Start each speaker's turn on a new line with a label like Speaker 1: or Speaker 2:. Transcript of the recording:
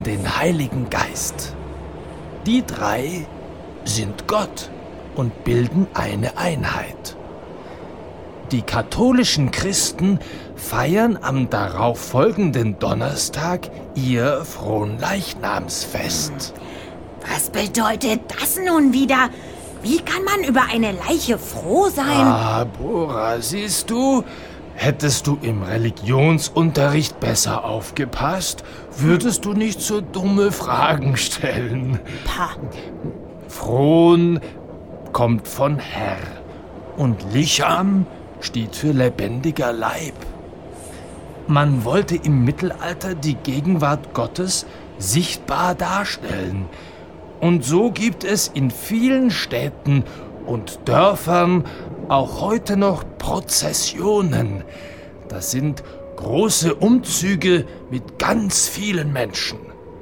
Speaker 1: den Heiligen Geist. Die drei sind Gott und bilden eine Einheit. Die katholischen Christen feiern am darauffolgenden Donnerstag ihr Fronleichnamsfest.
Speaker 2: Was bedeutet das nun wieder? Wie kann man über eine Leiche froh sein?
Speaker 1: Bora, siehst du, hättest du im Religionsunterricht besser aufgepasst, würdest du nicht so dumme Fragen stellen.
Speaker 2: Pah.
Speaker 1: Fron kommt von Herr und Licham steht für lebendiger Leib. Man wollte im Mittelalter die Gegenwart Gottes sichtbar darstellen. Und so gibt es in vielen Städten und Dörfern auch heute noch Prozessionen. Das sind große Umzüge mit ganz vielen Menschen.